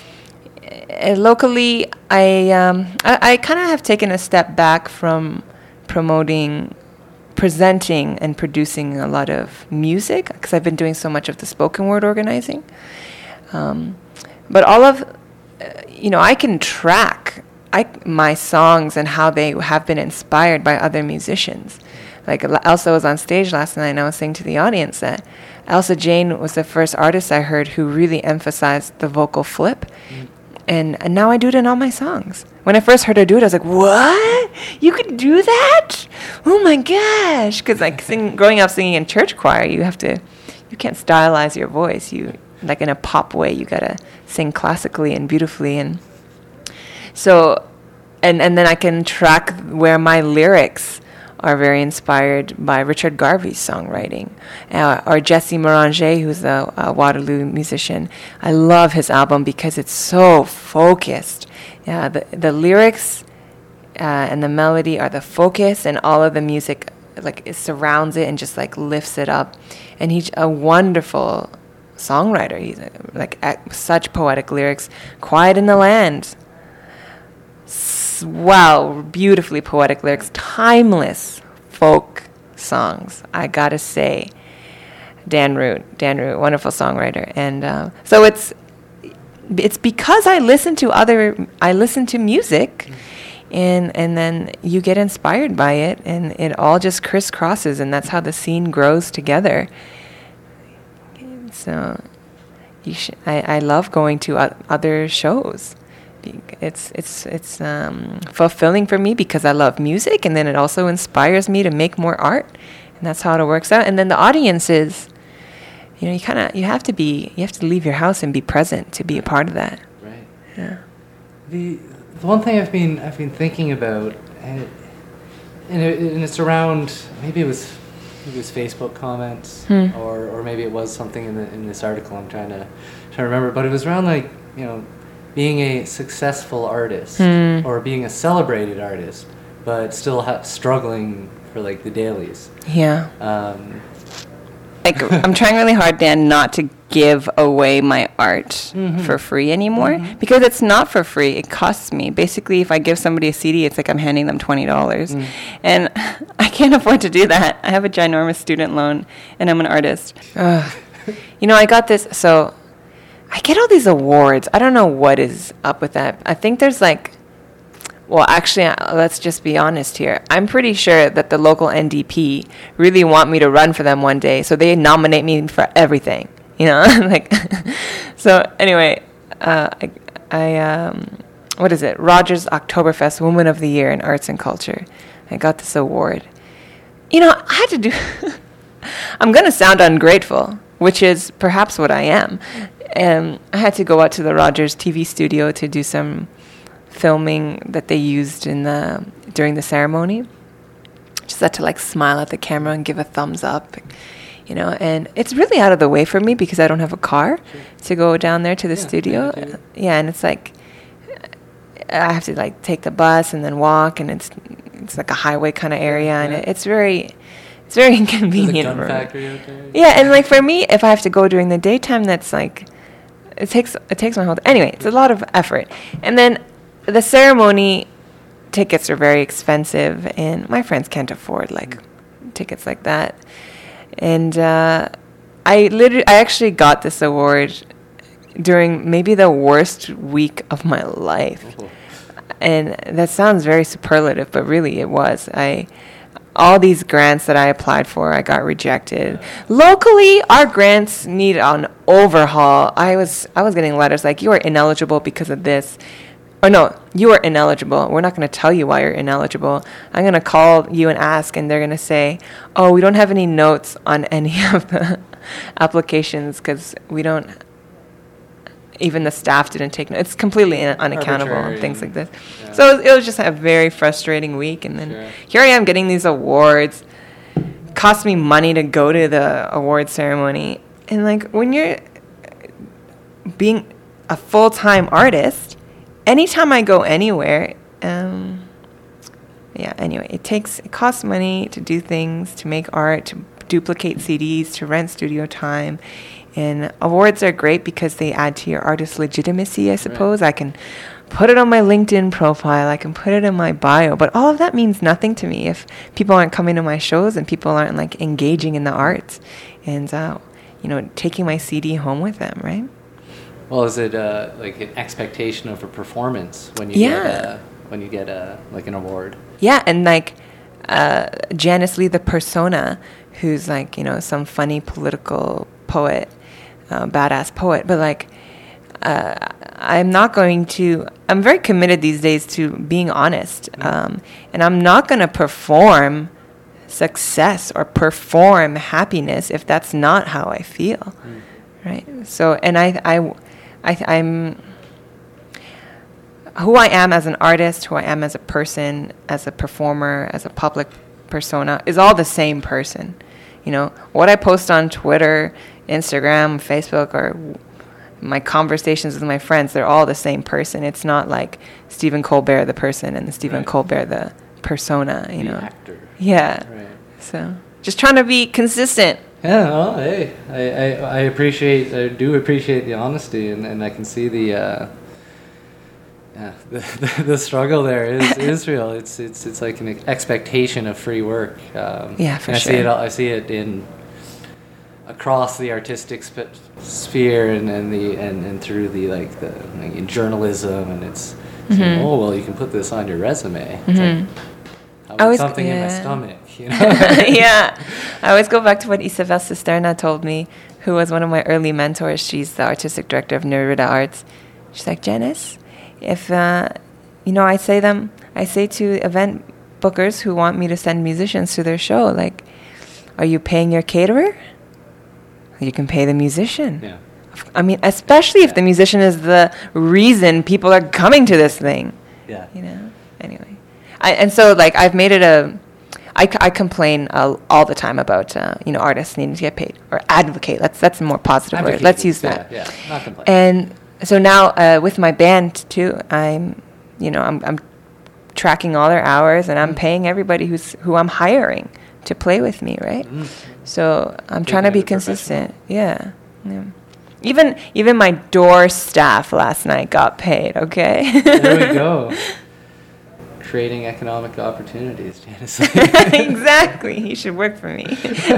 Uh, locally, I, um, I, I kind of have taken a step back from promoting, presenting, and producing a lot of music, because I've been doing so much of the spoken word organizing. Um, but all of, uh, you know, I can track I, my songs and how they have been inspired by other musicians. Like Elsa was on stage last night and I was saying to the audience that Elsa Jane was the first artist I heard who really emphasized the vocal flip. Mm. and, and now I do it in all my songs. When I first heard her do it, I was like, what? You could do that? Oh my gosh. Because like sing, growing up singing in church choir, you have to, you can't stylize your voice. You, like in a pop way, you got to sing classically and beautifully. And so, and, and then I can track where my lyrics are very inspired by Richard Garvey's songwriting, uh, or Jesse Moranger, who's a, a Waterloo musician. I love his album because it's so focused. Yeah, the the lyrics uh, and the melody are the focus, and all of the music like it surrounds it and just like lifts it up. And he's a wonderful songwriter. He's uh, like uh, such poetic lyrics. Quiet in the Land. Wow, beautifully poetic lyrics, timeless folk songs, I gotta say. Dan Root, Dan Root, wonderful songwriter. And uh, so it's it's because I listen to other, I listen to music, and and then you get inspired by it, and it all just crisscrosses, and that's how the scene grows together. So you sh- I, I love going to o- other shows. It's it's it's um, fulfilling for me because I love music, and then it also inspires me to make more art, and that's how it works out. And then the audiences, you know, you kind of you have to be you have to leave your house and be present to be a part of that. Right. Yeah. The the one thing I've been I've been thinking about, and, it, and, it, and it's around maybe it was maybe it was Facebook comments, Hmm. or or maybe it was something in the in this article. I'm trying to trying to remember, but it was around like you know. being a successful artist Mm. or being a celebrated artist, but still ha- struggling for like the dailies. Yeah. Um, Like I'm trying really hard, Dan, not to give away my art Mm-hmm. for free anymore Mhm. because it's not for free. It costs me. Basically, if I give somebody a C D, it's like I'm handing them twenty dollars, Mm. and I can't afford to do that. I have a ginormous student loan, and I'm an artist. Ugh. You know, I got this. So I get all these awards. I don't know what is up with that. I think there's like, well, actually, uh, let's just be honest here. I'm pretty sure that the local N D P really want me to run for them one day, so they nominate me for everything. You know, like. So anyway, uh, I, I um, what is it? Rogers Oktoberfest Woman of the Year in Arts and Culture. I got this award. You know, I had to do. I'm gonna sound ungrateful, which is perhaps what I am. And I had to go out to the Rogers T V studio to do some filming that they used in the during the ceremony. Just had to like smile at the camera and give a thumbs up, you know. And it's really out of the way for me because I don't have a car to go down there to the Yeah, studio. yeah, yeah. Yeah, and it's like I have to like take the bus and then walk, and it's it's like a highway kind of area, Yeah. and it, it's very it's very there's a inconvenient. gun for me. factory out there. Yeah, and like for me, if I have to go during the daytime, that's like, it takes it takes my whole. Anyway, it's a lot of effort. And then the ceremony tickets are very expensive, and my friends can't afford like tickets like that. And uh, I literally, I actually got this award during maybe the worst week of my life. Oh. And that sounds very superlative, but really it was. I all these grants that I applied for, I got rejected. Locally, our grants need an overhaul. I was I was getting letters like, you are ineligible because of this. Oh no, you are ineligible. We're not going to tell you why you're ineligible. I'm going to call you and ask, and they're going to say, oh, we don't have any notes on any of the applications because we don't, even the staff didn't take notes. It's completely un- unaccountable and Arbitrary things and- like this. yeah. So it was, it was just a very frustrating week. And then Sure. here I am getting these awards. Cost me money to go to the award ceremony. And like when you're being a full-time artist, anytime I go anywhere, um, yeah, anyway, it takes, it costs money to do things, to make art, to duplicate C Ds, to rent studio time. And awards are great because they add to your artist legitimacy, I suppose. I can put it on my LinkedIn profile. I can put it in my bio. But all of that means nothing to me if people aren't coming to my shows and people aren't like engaging in the arts and, uh, you know, taking my C D home with them, right? Well, is it uh, like an expectation of a performance when you Yeah. get a, when you get a like an award? Yeah, and like uh, Janice Lee, the persona, who's like, you know, some funny political poet, uh, badass poet, but like uh, I'm not going to, I'm very committed these days to being honest. Um, and I'm not going to perform success or perform happiness if that's not how I feel. Mm. Right? So, and I, I, I, I'm, who I am as an artist, who I am as a person, as a performer, as a public persona, is all the same person. You know, what I post on Twitter, Instagram, Facebook, or my conversations with my friends, they're all the same person. It's not like Stephen Colbert, the person, and Stephen right. Colbert, the persona, you the know. actor. Yeah. Right. So, just trying to be consistent. Yeah, well, hey, I, I, I appreciate, I do appreciate the honesty, and, and I can see the, uh, yeah, the, the, the struggle there is, is real. It's it's it's like an expectation of free work. Um, yeah, for and sure. I see it. I see it in across the artistic sp- sphere and, and the and, and through the like the like, in journalism, and it's, it's mm-hmm. like, oh well, you can put this on your resume. It's mm-hmm. like, I want was, something yeah. in my stomach. You know? Yeah, I always go back to what Isabel Cisterna told me, who was one of my early mentors. She's the artistic director of Neruda Arts. She's like, Janice, if uh, you know, I say them, I say to event bookers who want me to send musicians to their show, like, are you paying your caterer? You can pay the musician. Yeah. I mean, especially if yeah. the musician is the reason people are coming to this thing. Yeah. You know. Anyway, I, and so like I've made it a. I, I complain uh, all the time about uh, you know artists needing to get paid or advocate. Let's that's a more positive Advocate word. Let's is- use that. Yeah, yeah, not complain. And so now uh, with my band too, I'm you know I'm I'm tracking all their hours and I'm paying everybody who's who I'm hiring to play with me, right? Mm. So I'm Taking trying to it be as a professional. consistent. Yeah. yeah. Even even my door staff last night got paid. Okay. There we go. Creating economic opportunities, Janice. Exactly. You should work for me.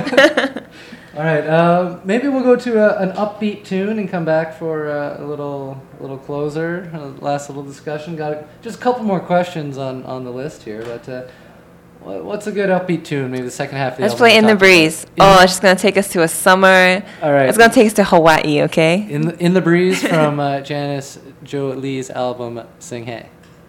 All right. Uh, maybe we'll go to a, an upbeat tune and come back for uh, a little a little closer, a last little discussion. Got a, just a couple more questions on, on the list here, but uh, what, what's a good upbeat tune? Maybe the second half of the Let's album play we'll In the talk Breeze. about. In Oh, the- it's just going to take us to a summer. All right. It's going to take us to Hawaii, okay? In the, In the Breeze from uh, Janice Jo Lee's album Sing Hey.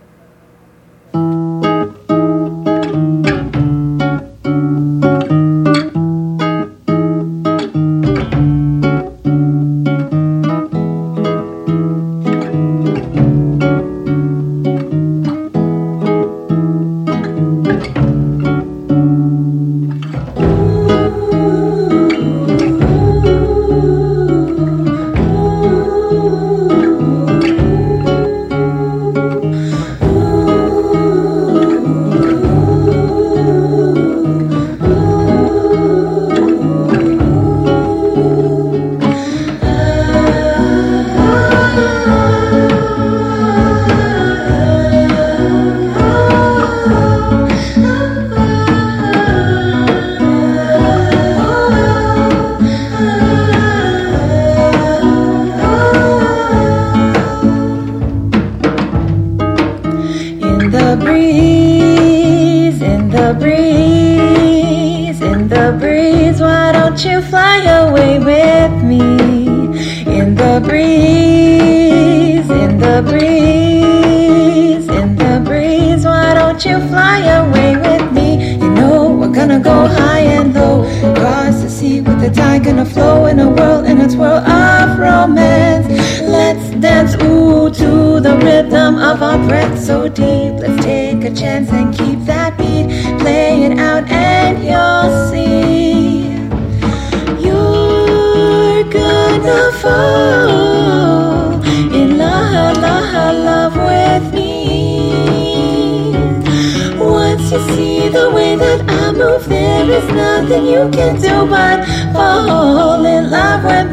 You can do but fall in love with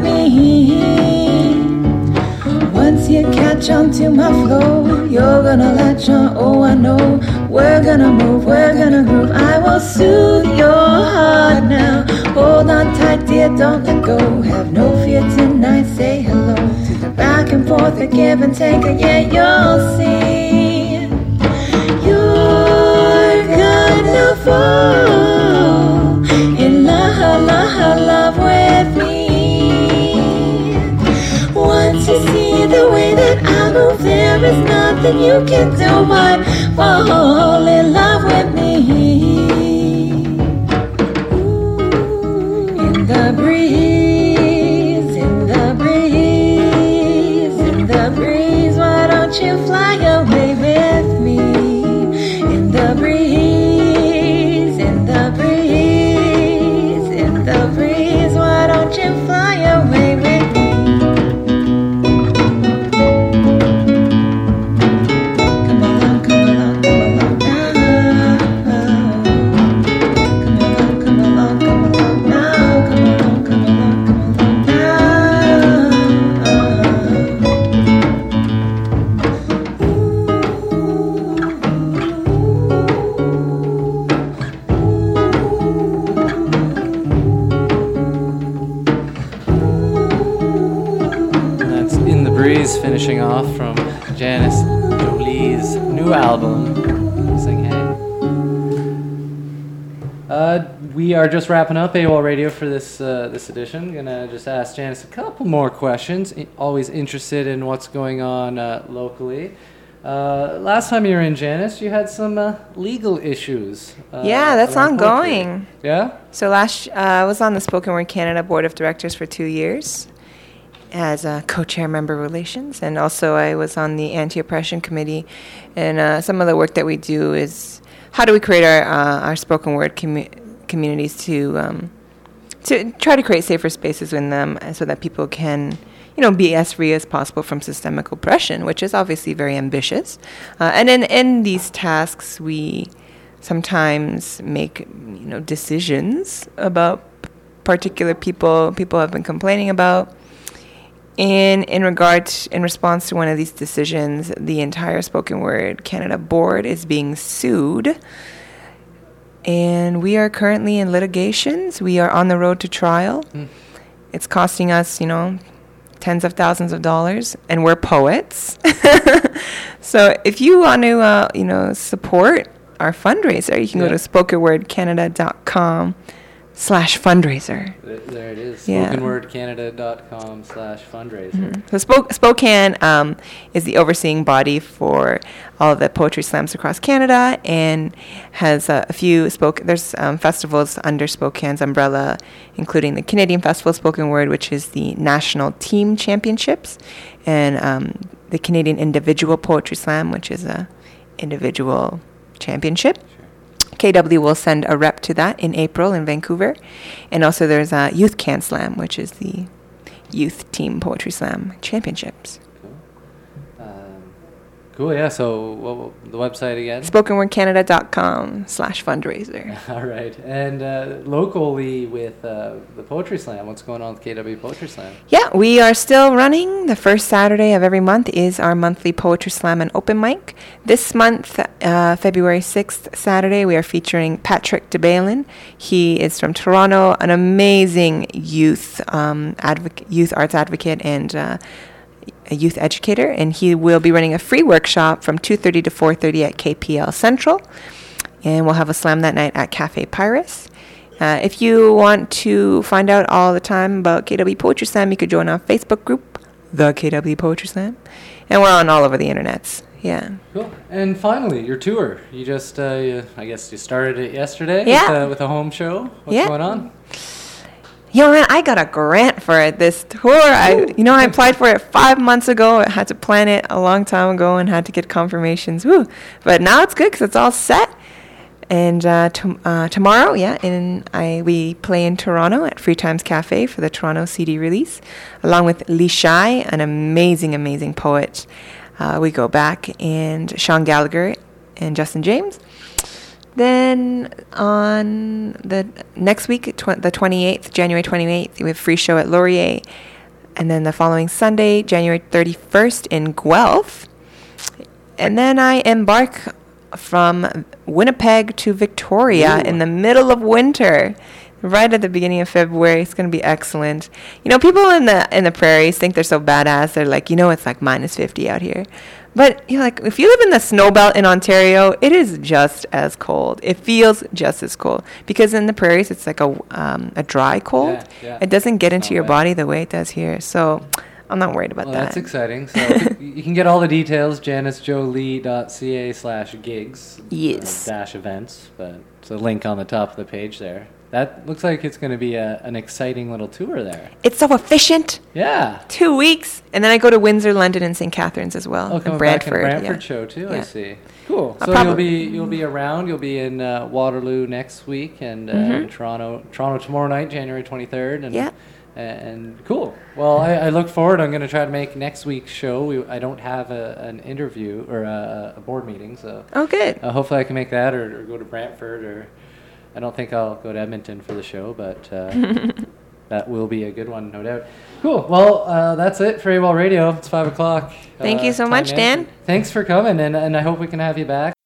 me. Once you catch on to my flow, you're gonna latch on. Oh, I know. We're gonna move, we're gonna groove. I will soothe your heart now. Hold on tight, dear, don't let go. Have no fear tonight. Say hello to the back and forth, the give and take. Yeah, you'll see. You're gonna fall in love, love, love with me. Once you see the way that I move, nothing you can do but fall in love with me. In the breeze, in the breeze, in the breeze, why don't you fly away with me? In the breeze, in the breeze, in the breeze, why don't you fly away with me? Come along, come along, come along now. Come along, come along, come along now. Come along, come along, come And that's In the Breeze, finishing off from Janice Jolie's new album, Sing Hey. Uh, we are just wrapping up AWOL Radio for this uh, this edition. Gonna just ask Janice a couple more questions. I- always interested in what's going on uh, locally. Uh, last time you were in, Janice, you had some uh, legal issues. Uh, Yeah, that's around poetry. ongoing. Yeah? So last, uh, I was on the Spoken Word Canada Board of Directors for two years as a co-chair member relations, and also I was on the Anti-Oppression Committee. And uh, some of the work that we do is how do we create our uh, our spoken word commu- communities to um, to try to create safer spaces in them, uh, so that people can, you know, be as free as possible from systemic oppression, which is obviously very ambitious. Uh, and in in these tasks, we sometimes make, you know, decisions about p- particular people people have been complaining about. In in regard in response to one of these decisions, the entire Spoken Word Canada board is being sued, and we are currently in litigations. We are on the road to trial. Mm. It's costing us, you know, tens of thousands of dollars, and we're poets. So if you want to, uh, you know, support our fundraiser, you can Yeah. go to spoken word canada dot com slash fundraiser. Th- There it is. Yeah. spoken word canada dot com slash fundraiser. So Spo- Spokane um, is the overseeing body for all of the poetry slams across Canada, and has uh, a few spoke. There's um, festivals under Spokane's umbrella, including the Canadian Festival of Spoken Word, which is the national team championships, and um, the Canadian Individual Poetry Slam, which is a individual championship. K W will send a rep to that in April in Vancouver. And also there's a Youth Can Slam, which is the Youth Team Poetry Slam Championships. Um, cool, yeah. So what, what- the website again? spoken word canada dot com slash fundraiser. All right. And uh, locally with uh, the Poetry Slam, what's going on with K W Poetry Slam? Yeah, we are still running. The first Saturday of every month is our monthly Poetry Slam and Open Mic. This month, uh, February sixth, Saturday, we are featuring Patrick DeBalin. He is from Toronto, an amazing youth um, advocate, youth arts advocate, and uh, a youth educator. And he will be running a free workshop from two thirty to four thirty at K P L Central. And we'll have a slam that night at Cafe Pyrus. Uh, if you want to find out all the time about K W Poetry Slam, you could join our Facebook group, The K W Poetry Slam. And we're on all over the internets. Yeah. Cool. And finally, your tour. You just, uh, you, I guess you started it yesterday Yeah. with, uh, with a home show. What's Yeah. going on? Yo, man, I got a grant for it, this tour. I, you know, I applied for it five months ago. I had to plan it a long time ago and had to get confirmations. Woo. But now it's good because it's all set. And uh, to, uh, tomorrow, yeah, in I we play in Toronto at Free Times Cafe for the Toronto C D release, along with Lee Shai, an amazing, amazing poet. Uh, we go back, and Sean Gallagher and Justin James. Then on the next week, tw- the twenty-eighth, January twenty-eighth, we have a free show at Laurier. And then the following Sunday, January thirty-first, in Guelph. And then I embark from Winnipeg to Victoria Ooh. in the middle of winter, right at the beginning of February. It's going to be excellent. You know, people in the in the prairies think they're so badass. They're like, you know, it's like minus fifty out here. But you know, like if you live in the snow belt in Ontario, it is just as cold. It feels just as cold because in the prairies it's like a um, a dry cold. Yeah, yeah. It doesn't get into Not your bad. body the way it does here. So I'm not worried about Well, that. that's exciting. So you can get all the details, janice jolie dot c a slash gigs. Yes. Uh, dash events, but it's a link on the top of the page there. That looks like it's going to be a, an exciting little tour there. It's so efficient. Yeah. Two weeks. And then I go to Windsor, London, and Saint Catharines as well. Oh, coming and back in Brantford. Brantford yeah. show too. Yeah. I see. Cool. I'll So prob- you'll be you'll be around. You'll be in uh, Waterloo next week and uh, Mm-hmm. in Toronto Toronto tomorrow night, January twenty-third. And Yeah. and cool. Well, I, I look forward. I'm going to try to make next week's show. We, I don't have a, an interview or a, a board meeting, so Oh, good. uh, hopefully I can make that or, or go to Brantford or. I don't think I'll go to Edmonton for the show, but uh, that will be a good one, no doubt. Cool. Well, uh, that's it for AWOL Radio. It's five o'clock. Thank uh, you so time much, in. Dan. Thanks for coming, and, and I hope we can have you back.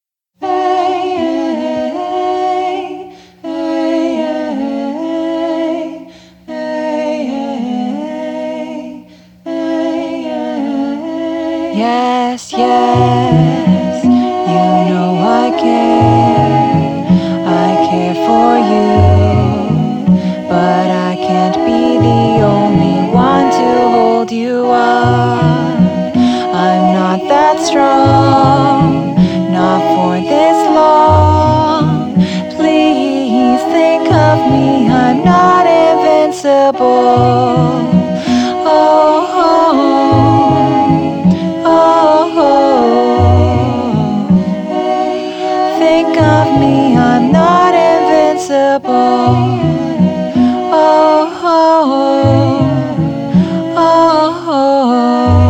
Yes, yes, you know I care, I care for you, but I can't be the only one to hold you up. I'm not that strong, not for this long. Please think of me, I'm not invincible. Oh, think of me, I'm not invincible. Oh, oh, oh,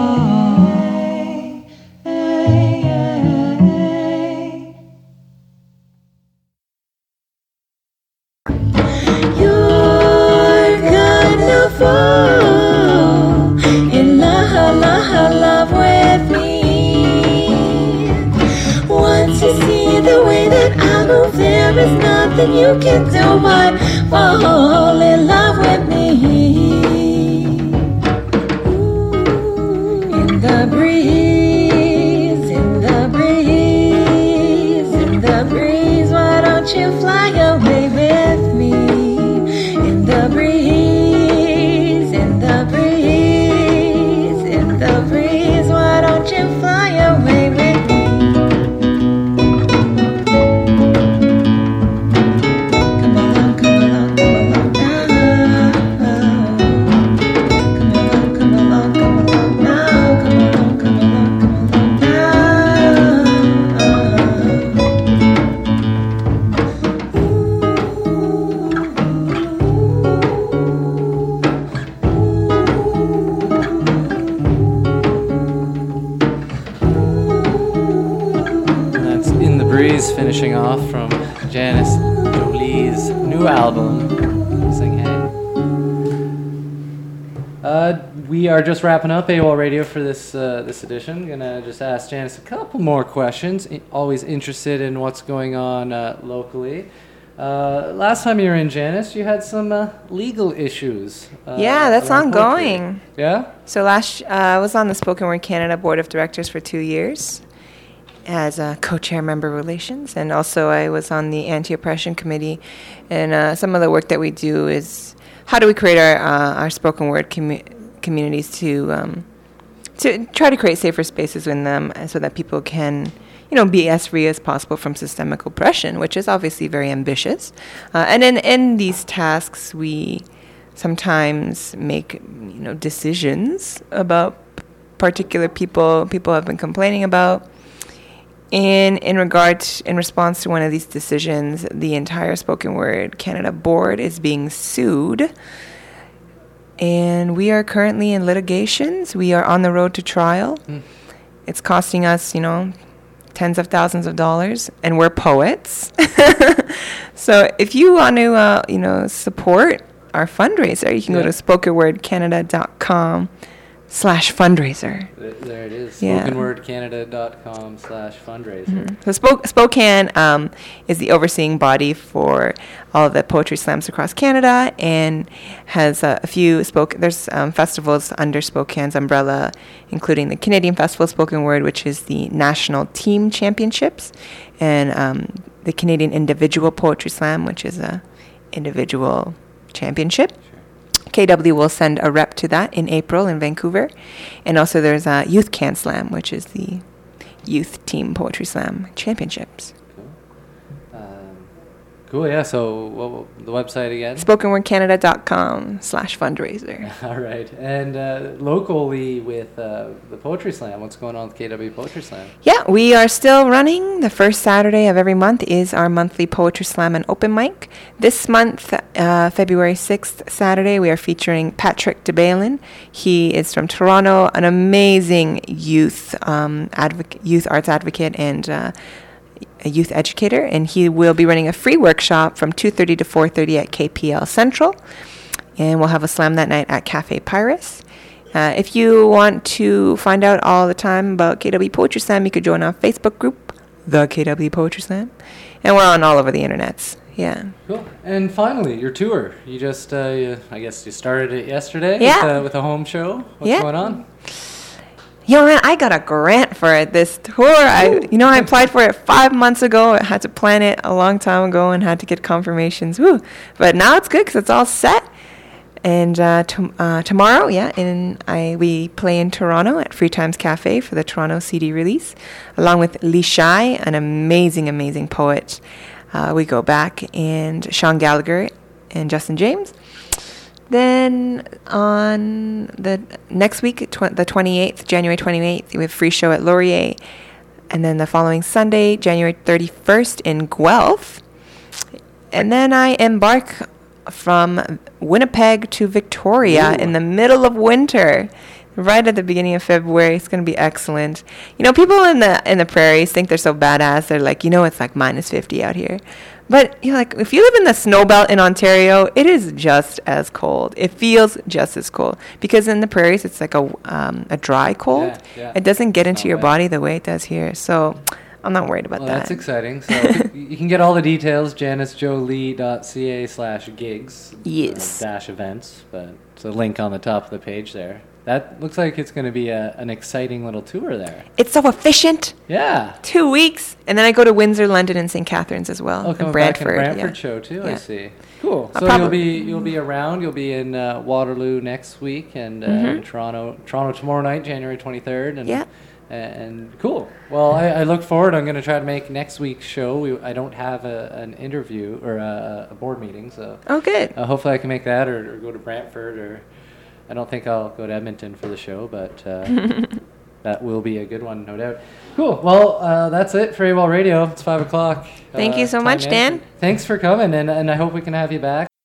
you're gonna fall in love, love, love with me. Once you see the way that I move, there is nothing you can do but fall in love with me. In the breeze, in the breeze, in the breeze, why don't you fly away with me? In the breeze, in the breeze, in the breeze, why don't you fly away with me? Come along, come along, come along now. Come along, come along, come along now. Come along, come along, come along now. And that's In the Breeze, finishing off from Janice Jolie's new album, Sing Hey. Uh, we are just wrapping up AWOL Radio for this uh, this edition. Gonna just ask Janice a couple more questions. I- always interested in what's going on uh, locally. Uh, last time you were in, Janice, you had some uh, legal issues. Uh, Yeah, that's around poetry. ongoing. Yeah? So last, uh, I was on the Spoken Word Canada Board of Directors for two years as a co-chair member relations, and also I was on the Anti-Oppression Committee. And uh, some of the work that we do is how do we create our uh, our spoken word commu- communities to um, to try to create safer spaces in them, uh, so that people can, you know, be as free as possible from systemic oppression, which is obviously very ambitious. Uh, and in in these tasks, we sometimes make, you know, decisions about p- particular people people have been complaining about. In in regard to, in response to one of these decisions, the entire Spoken Word Canada board is being sued, and we are currently in litigations. We are on the road to trial. Mm. It's costing us, you know, tens of thousands of dollars, and we're poets. So if you want to, uh, you know, support our fundraiser, you can Yeah. go to spoken word canada dot com slash fundraiser. Th- There it is. Yeah. spoken word canada dot com slash fundraiser. So Spok- Spokane um, is the overseeing body for all of the poetry slams across Canada, and has uh, a few spoke. There's um, festivals under Spokane's umbrella, including the Canadian Festival of Spoken Word, which is the national team championships, and um, the Canadian Individual Poetry Slam, which is a individual championship. K W will send a rep to that in April in Vancouver. And also there's a Youth Can Slam, which is the Youth Team Poetry Slam Championships. Um, cool, yeah. So what, what, the website again? spoken word canada dot com slash fundraiser. All right. And uh, locally with uh, the Poetry Slam, what's going on with K W Poetry Slam? Yeah, we are still running. The first Saturday of every month is our monthly Poetry Slam and open mic. This month, uh, February sixth, Saturday, we are featuring Patrick DeBalin. He is from Toronto, an amazing youth um, advoc- youth arts advocate and uh, a youth educator, and he will be running a free workshop from two thirty to four thirty at K P L Central, and we'll have a slam that night at Cafe Pyrus. Uh, if you want to find out all the time about K W Poetry Slam, you could join our Facebook group, The K W Poetry Slam, and we're on all over the internets. Yeah. Cool. And finally, your tour. You just, uh, you, I guess you started it yesterday Yeah. with, uh, with a home show. What's Yeah. going on? Yo, man, I got a grant for it, this tour. I, you know, I applied for it five months ago. I had to plan it a long time ago and had to get confirmations. Woo. But now it's good because it's all set. And uh, to, uh, tomorrow, yeah, in I we play in Toronto at Free Times Cafe for the Toronto C D release, along with Lee Shai, an amazing, amazing poet. Uh, we go back, and Sean Gallagher and Justin James. Then on the next week, tw- the twenty-eighth, January twenty-eighth, we have a free show at Laurier. And then the following Sunday, January thirty-first, in Guelph. And then I embark from Winnipeg to Victoria Ooh. in the middle of winter, right at the beginning of February. It's going to be excellent. You know, people in the in the prairies think they're so badass. They're like, you know, it's like minus fifty out here. But you know, like if you live in the snow belt in Ontario, it is just as cold. It feels just as cold because in the prairies it's like a um, a dry cold. Yeah, yeah. It doesn't get It's into not your bad. body the way it does here. So I'm not worried about Well, that. that's exciting. So you can get all the details, janisjolie.ca slash gigs. Yes. uh, Dash events. But it's a link on the top of the page there. That looks like it's going to be a, an exciting little tour there. It's so efficient. Yeah. Two weeks, and then I go to Windsor, London, and Saint Catharines as well, Oh, and coming Brantford. back in Brantford yeah. show too. I Yeah. see. Cool. I'll So probably- you'll be you'll be around. You'll be in uh, Waterloo next week and uh, Mhm. in Toronto Toronto tomorrow night, January twenty-third. And, Yeah. And cool. Well, I, I look forward. I'm going to try to make next week's show. We, I don't have a, an interview or a, a board meeting, so Oh, good. uh, hopefully I can make that or, or go to Brantford or I don't think I'll go to Edmonton for the show, but uh, that will be a good one, no doubt. Cool. Well, uh, that's it for AWOL Radio. It's five o'clock. Thank uh, you so time much, in. Dan. Thanks for coming, and, and I hope we can have you back.